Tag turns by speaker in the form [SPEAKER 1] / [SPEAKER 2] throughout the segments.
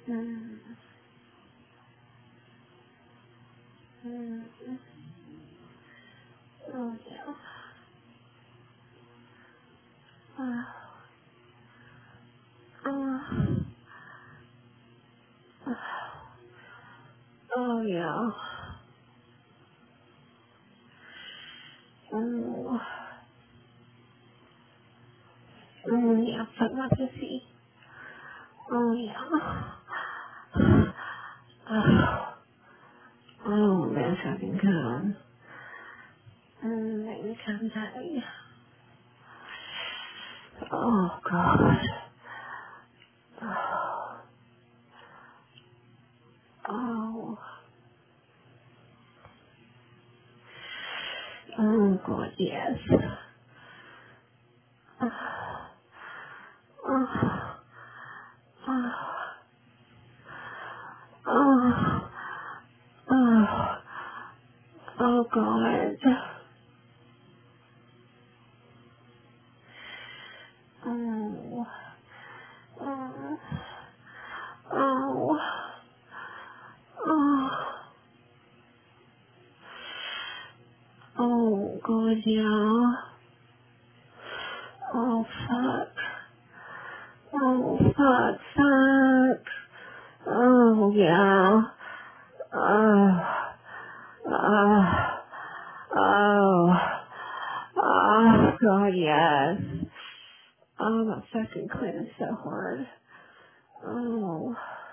[SPEAKER 1] Mm. Mm. Oh, yeah. Oh, oh yeah. Oh, yeah, fuck my pussy. Oh, yeah. Oh, that's fucking good. Make me come daddy. Oh, God. Oh, oh, God, yes. Oh, oh, oh, oh, oh, God. Oh, oh, oh, oh, oh, God, yeah. Oh, fuck. Oh, fuck. Oh, yeah. Oh, oh, oh, oh, God, yes. Oh, my fucking clit is so hard. Oh,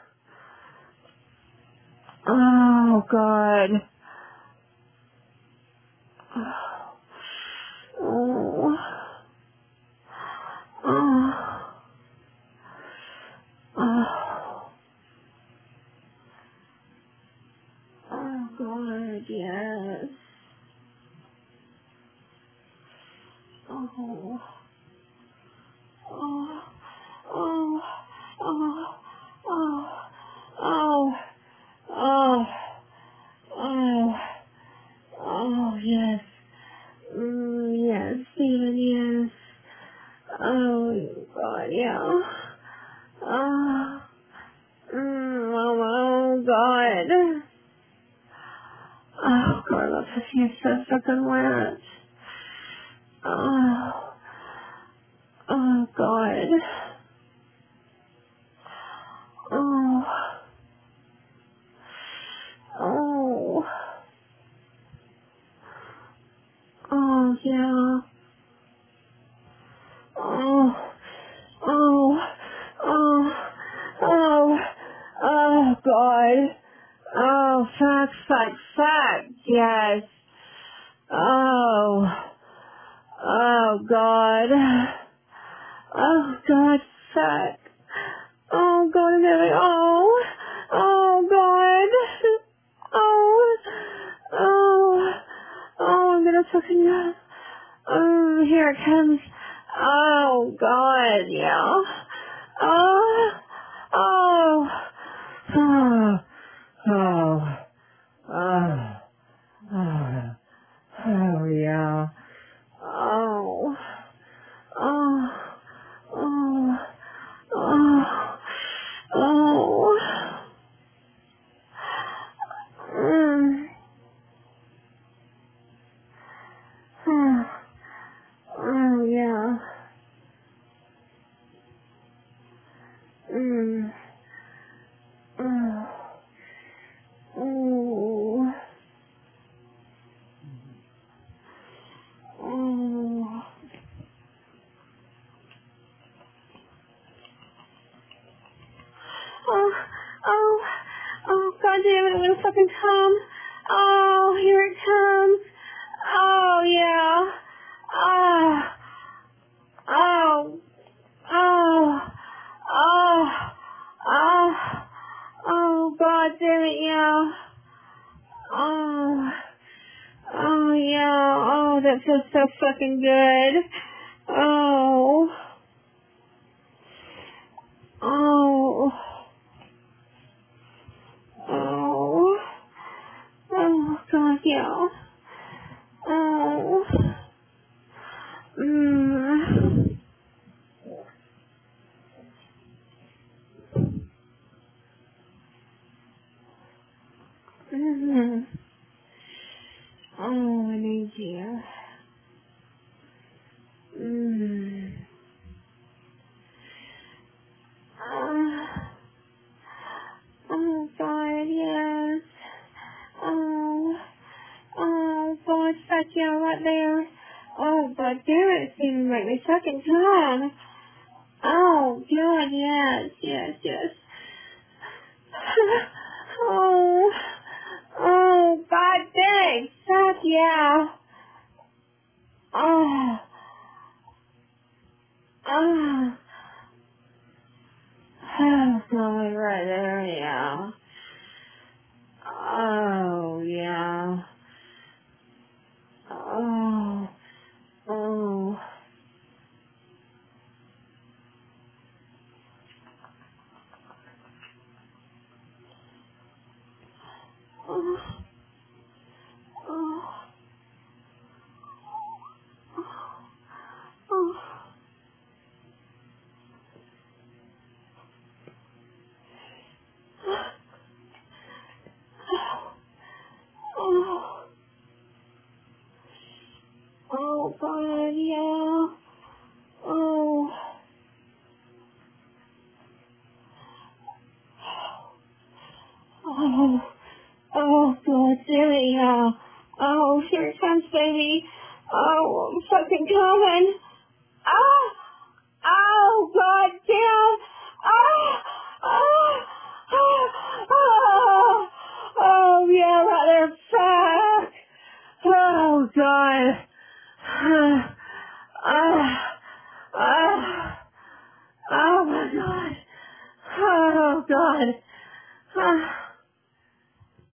[SPEAKER 1] oh, God. Oh, oh, oh, oh, God, yes. Oh, oh, oh, oh, oh, oh, oh, oh, oh, yes. Yes, Stephen, yes. Oh, God, yeah. Oh, oh, God. Oh, God, that pussy is so fucking wet. Oh, oh, God. Oh, oh, oh, yeah. Oh, oh, oh, oh, oh, God. Oh, fuck, yes. Oh, oh, God. Oh, God, fuck. Oh, God, and everything. Oh, God. Oh, oh, oh, I'm gonna fucking, oh, here it comes. Oh, God, yeah. Oh, oh, oh, oh, oh, oh, oh, yeah. Oh, oh, oh, oh, oh, mm, oh, yeah, mm, oh, oh, oh, oh, oh, oh, God damn it, I'm gonna fucking come. Oh, here it comes. Oh, yeah. Oh, oh, oh, oh, oh, oh, God damn it, yeah. Oh, oh, yeah. Oh, that feels so fucking good. Oh, oh, oh, oh, God, yeah. Oh, Oh, I need you. Oh, God, yes. God, fuck yeah, right there. Oh, God damn it, it's gonna make me fucking come. Oh, God, yes. Oh, God dang, fuck yeah. Oh, oh, God, right there, yeah. Oh, yeah. Oh, oh. Oh, oh, oh, oh, oh, God, yeah. Oh, oh, oh, God, damn it, yeah. Oh, here it comes, baby. Oh, I'm fucking coming. Ah! Oh, God damn! Ah! Ah! Ah! Oh! Oh, yeah, right there. Fuck! Oh, God. Ah! Ah! Ah! Oh, my God. Oh, God. Ah!